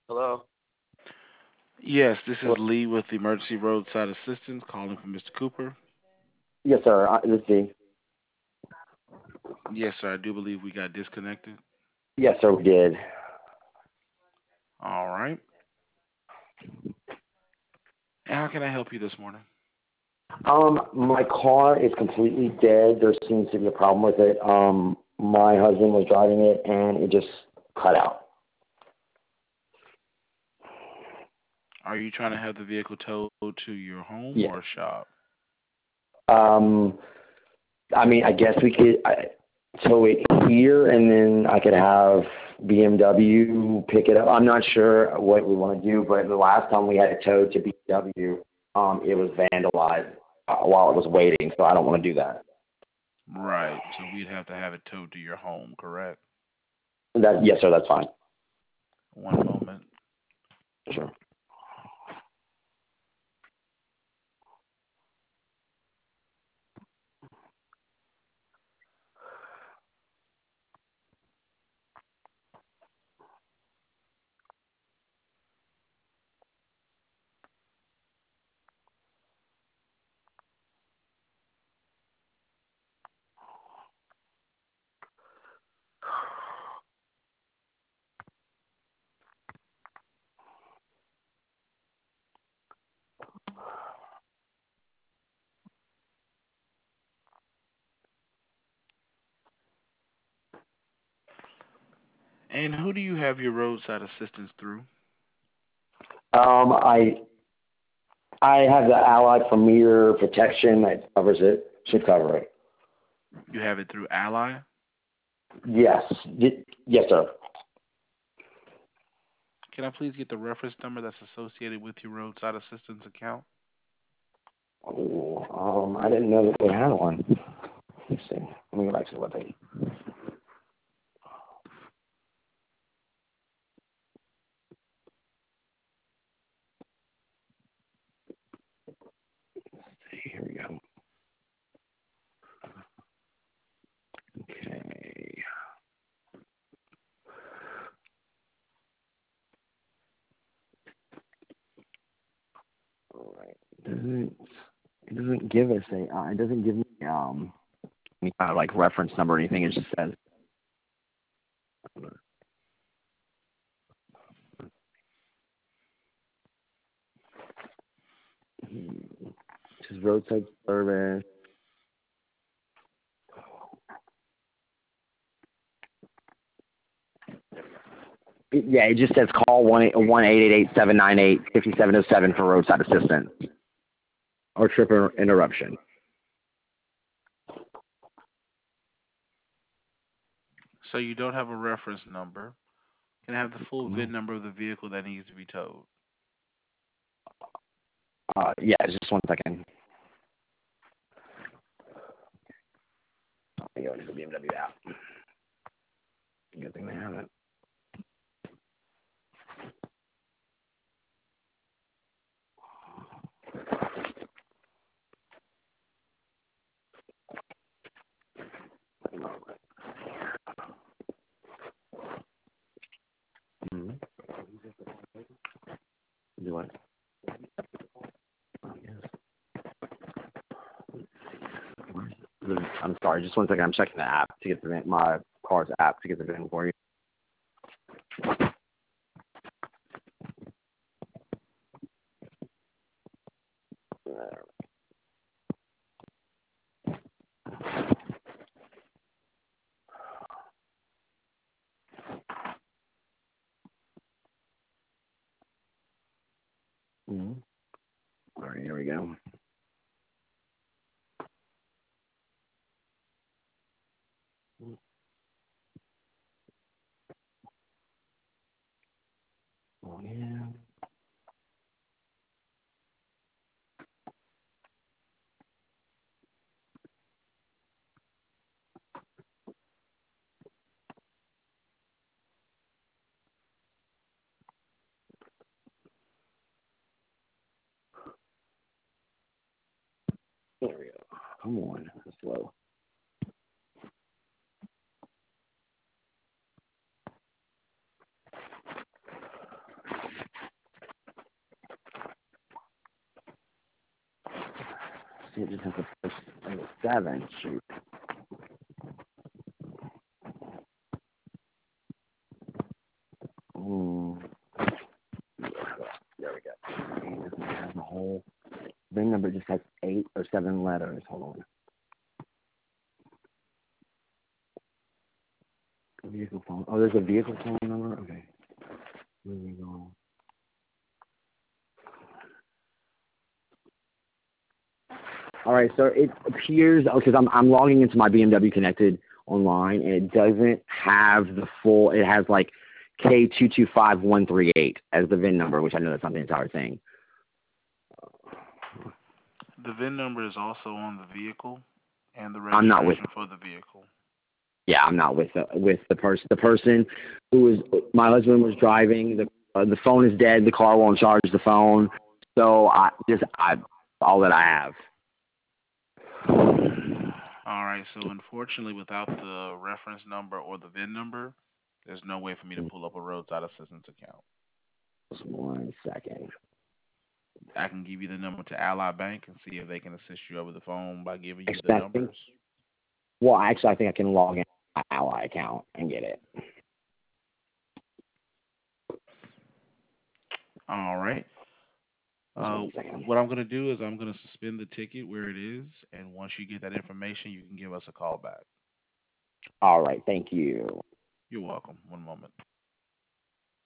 Hello? Yes, this is Hello? Lee with Emergency Roadside Assistance calling for Mr. Cooper. Yes, sir. This is Z. Yes, sir, I do believe we got disconnected. Yes, sir, we did. All right. And how can I help you this morning? My car is completely dead. There seems to be a problem with it. My husband was driving it and it just cut out. Are you trying to have the vehicle towed to your home Yeah. or shop? Um, I mean, I guess we could tow it here and then I could have BMW pick it up. I'm not sure what we want to do, but the last time we had it towed to BMW, it was vandalized while it was waiting, so I don't want to do that. Right. So we'd have to have it towed to your home, correct? Yes, sir, that's fine. One moment. Sure. And who do you have your roadside assistance through? Um, I I have the Allied Premier protection that covers it. Should cover it. You have it through Ally? Yes. Yes, sir. Can I please get the reference number that's associated with your roadside assistance account? Oh, I didn't know that they had one. Let's see. Let me go back to what they. Here we go. Okay. All right. Doesn't it doesn't give us a it doesn't give me any kind of like reference number or anything. It just says it says roadside service. Yeah, it just says call 1-888-798-5707 for roadside assistance or trip interruption. So you don't have a reference number. Can I have the full VIN No. number of the vehicle that needs to be towed? Yeah, just one second. I'll go into the BMW app. Good thing they have it. Mm-hmm. Do what? Oh, yes. I'm sorry, just one second. I'm checking the app to get the my car's app to get the VIN for you. Mm-hmm. All right, here we go. Oh yeah. There we go. Come on, slow. It just has the first and the 7. Shoot. Mm. There we go. It doesn't have the whole VIN number. Just has 8 or 7 letters. Hold on. Vehicle phone. Oh, there's a vehicle phone number. Okay. Here we go. All right, so it appears because I'm logging into my BMW Connected online, and it doesn't have the full. It has like K225138 as the VIN number, which I know that's not the entire thing. The VIN number is also on the vehicle and the I'm not with. registration for the vehicle. Yeah, I'm not with the person. The person who was my husband was driving. The phone is dead. The car won't charge the phone. So I all that I have. All right, so unfortunately, without the reference number or the VIN number, there's no way for me to pull up a roadside assistance account. Just 1 second. I can give you the number to Ally Bank and see if they can assist you over the phone by giving you the Expecting. numbers. Well, actually, I think I can log in my Ally account and get it. All right. Just 1 second. What I'm going to do is I'm going to suspend the ticket where it is, and once you get that information, you can give us a call back. All right. Thank you. You're welcome. One moment.